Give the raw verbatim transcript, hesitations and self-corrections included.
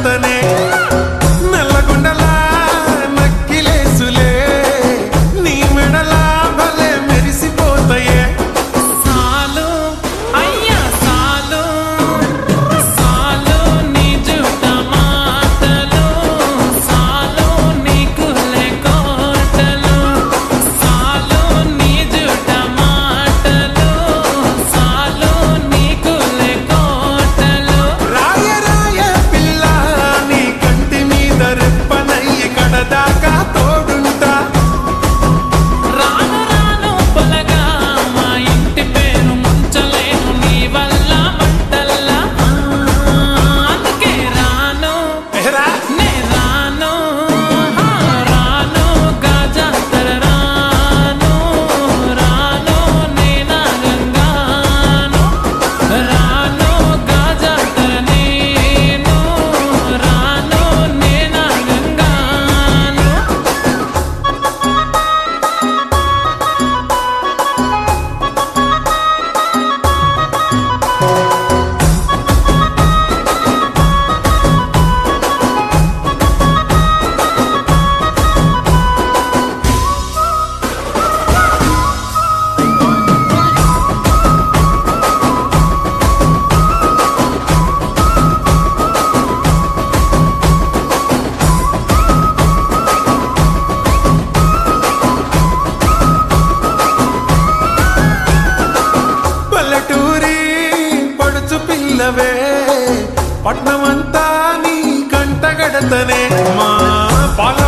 కడతనే నల్లగుండలా నక్కిలేసులే నీ మెడలా భలే మెరిసిపోతాయే సాలు అయ్యా సాలు సాలు నీ జుట్ట మాటలు సాలు నీకు లేకోటలు సాలు నీ జుట్ట మాటలు సాలు నీకు లేకోటలు రాయ రాయ పిల్ల నీ కంటి మీద రెప్పనయ్యి కడదాకా తోడుంటా రాను రాను పొలగా మా ఇంటి పేరు ముంచలేను నీ వల్ల మంటల్లా అందుకే రాను ఎహరా నే రాను ఆ, రాను గాజాతర రాను రాను నే నాగంగాను రాను గాజాతర నేను రాను నే నాగంగాను పల్లెటూరి పడుచు పిల్లవే పట్నమంతా నీ కంటగడతనే మా పాల